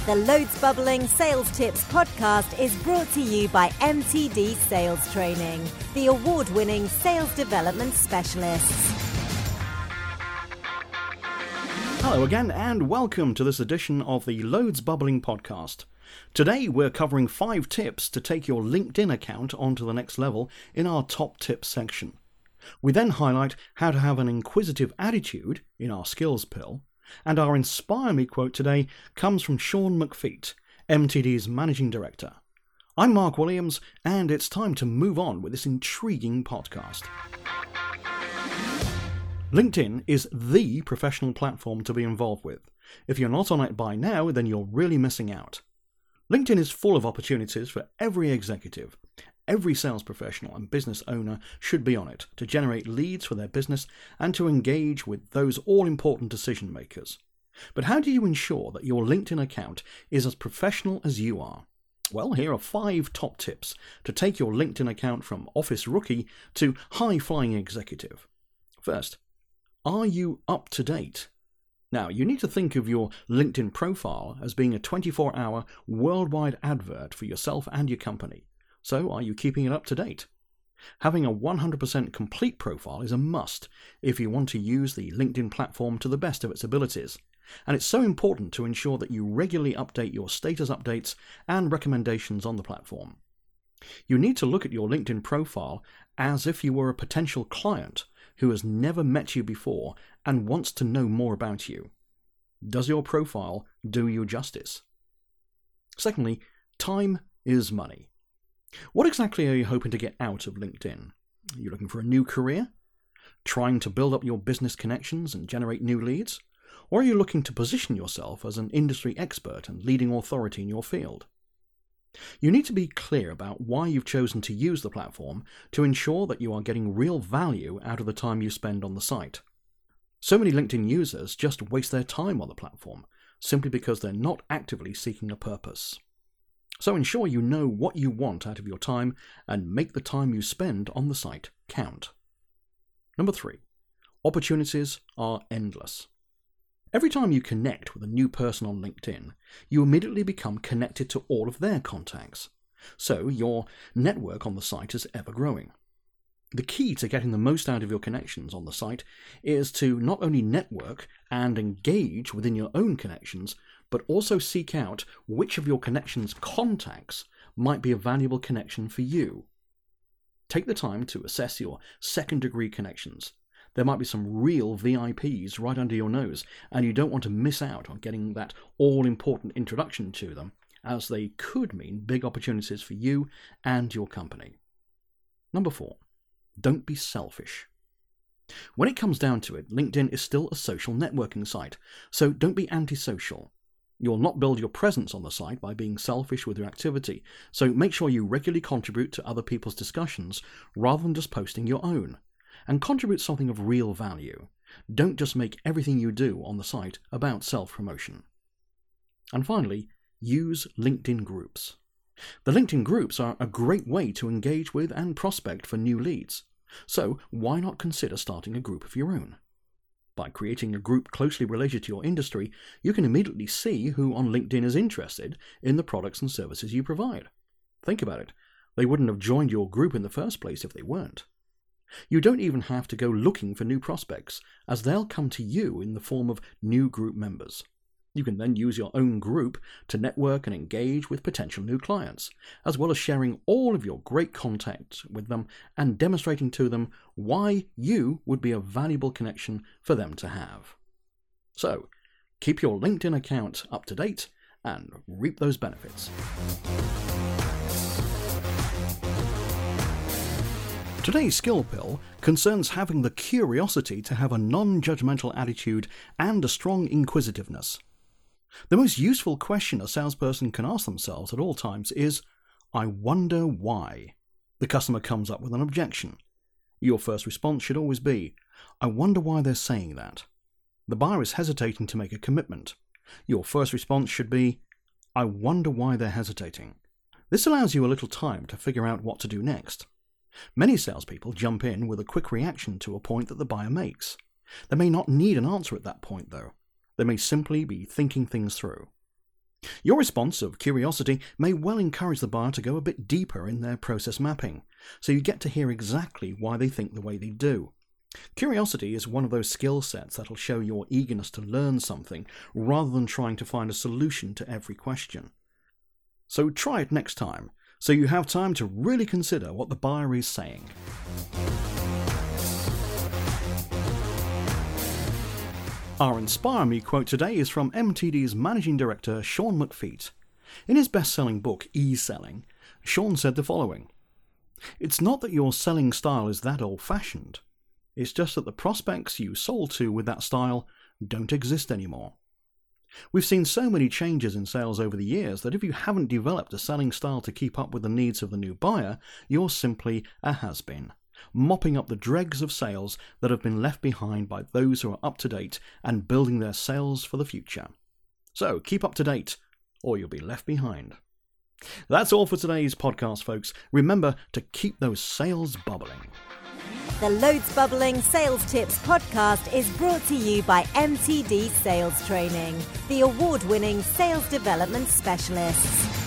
The Loads Bubbling Sales Tips podcast is brought to you by MTD Sales Training, the award-winning sales development specialists. Hello again and welcome to this edition of the Loads Bubbling podcast. Today we're covering 5 tips to take your LinkedIn account onto the next level in our top tips section. We then highlight how to have an inquisitive attitude in our skills pill, and our Inspire Me quote today comes from Sean McFeet, MTD's Managing Director. I'm Mark Williams, and it's time to move on with this intriguing podcast. LinkedIn is the professional platform to be involved with. If you're not on it by now, then you're really missing out. LinkedIn is full of opportunities for every executive. Every sales professional and business owner should be on it to generate leads for their business and to engage with those all-important decision makers. But how do you ensure that your LinkedIn account is as professional as you are? Well, here are 5 top tips to take your LinkedIn account from office rookie to high-flying executive. First, are you up to date? Now, you need to think of your LinkedIn profile as being a 24-hour worldwide advert for yourself and your company. So, are you keeping it up to date? Having a 100% complete profile is a must if you want to use the LinkedIn platform to the best of its abilities. And it's so important to ensure that you regularly update your status updates and recommendations on the platform. You need to look at your LinkedIn profile as if you were a potential client who has never met you before and wants to know more about you. Does your profile do you justice? Secondly, time is money. What exactly are you hoping to get out of LinkedIn? Are you looking for a new career? Trying to build up your business connections and generate new leads? Or are you looking to position yourself as an industry expert and leading authority in your field? You need to be clear about why you've chosen to use the platform to ensure that you are getting real value out of the time you spend on the site. So many LinkedIn users just waste their time on the platform simply because they're not actively seeking a purpose. So ensure you know what you want out of your time and make the time you spend on the site count. Number 3. Opportunities are endless. Every time you connect with a new person on LinkedIn, you immediately become connected to all of their contacts. So your network on the site is ever growing. The key to getting the most out of your connections on the site is to not only network and engage within your own connections, but also seek out which of your connections' contacts might be a valuable connection for you. Take the time to assess your second-degree connections. There might be some real VIPs right under your nose, and you don't want to miss out on getting that all-important introduction to them, as they could mean big opportunities for you and your company. Number 4. Don't be selfish. When it comes down to it, LinkedIn is still a social networking site, so don't be antisocial. You'll not build your presence on the site by being selfish with your activity, so make sure you regularly contribute to other people's discussions rather than just posting your own. And contribute something of real value. Don't just make everything you do on the site about self-promotion. And finally, use LinkedIn groups. The LinkedIn groups are a great way to engage with and prospect for new leads. So why not consider starting a group of your own? By creating a group closely related to your industry, you can immediately see who on LinkedIn is interested in the products and services you provide. Think about it. They wouldn't have joined your group in the first place if they weren't. You don't even have to go looking for new prospects, as they'll come to you in the form of new group members. You can then use your own group to network and engage with potential new clients, as well as sharing all of your great contacts with them and demonstrating to them why you would be a valuable connection for them to have. So, keep your LinkedIn account up to date and reap those benefits. Today's skill pill concerns having the curiosity to have a non-judgmental attitude and a strong inquisitiveness. The most useful question a salesperson can ask themselves at all times is, I wonder why. The customer comes up with an objection. Your first response should always be, I wonder why they're saying that. The buyer is hesitating to make a commitment. Your first response should be, I wonder why they're hesitating. This allows you a little time to figure out what to do next. Many salespeople jump in with a quick reaction to a point that the buyer makes. They may not need an answer at that point, though. They may simply be thinking things through. Your response of curiosity may well encourage the buyer to go a bit deeper in their process mapping, so you get to hear exactly why they think the way they do. Curiosity is one of those skill sets that'll show your eagerness to learn something rather than trying to find a solution to every question. So try it next time, so you have time to really consider what the buyer is saying. Our Inspire Me quote today is from MTD's Managing Director Sean McFeet. In his best-selling book, E-Selling, Sean said the following: "It's not that your selling style is that old-fashioned. It's just that the prospects you sold to with that style don't exist anymore." We've seen so many changes in sales over the years that if you haven't developed a selling style to keep up with the needs of the new buyer, you're simply a has-been, mopping up the dregs of sales that have been left behind by those who are up to date and building their sales for the future. So keep up to date, or you'll be left behind. That's all for today's podcast, folks. Remember to keep those sales bubbling. The Loads Bubbling Sales Tips podcast is brought to you by MTD Sales Training, the award-winning sales development specialists.